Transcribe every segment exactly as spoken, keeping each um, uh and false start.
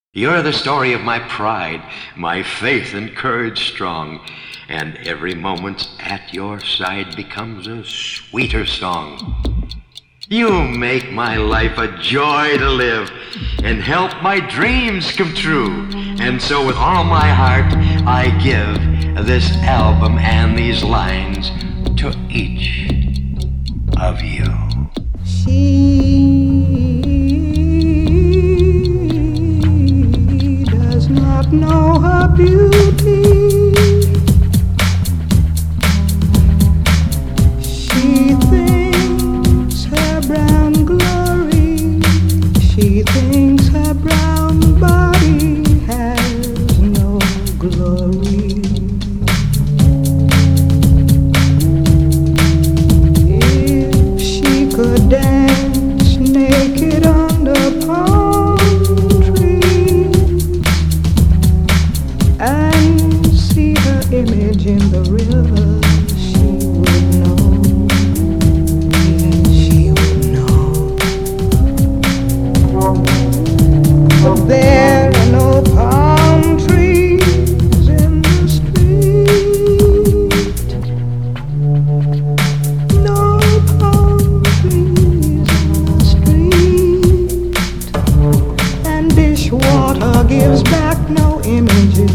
You're the story of my pride, my faith and courage strong, and every moment at your side becomes a sweeter song. You make my life a joy to live and help my dreams come true. And so with all my heart I give this album and these lines to each of you. She does not know her beauty. She thinks her brown glory. She thinks her brown body has no glory. If she could dance naked under palm trees and see her image in the river, she would know. Yes, she would know. But there are no palm trees in the street. No palm trees in the street. And dishwater gives back no images.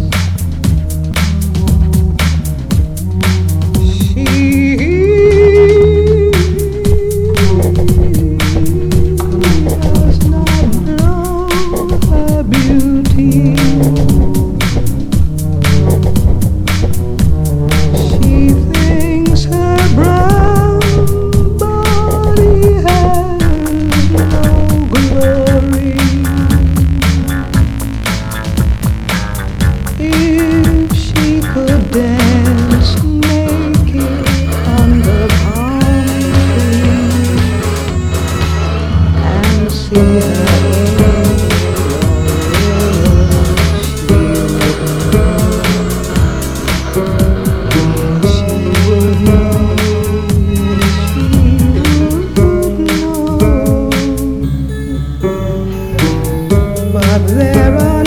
If she could dance naked under palm trees and see her she would know, she would know. But there are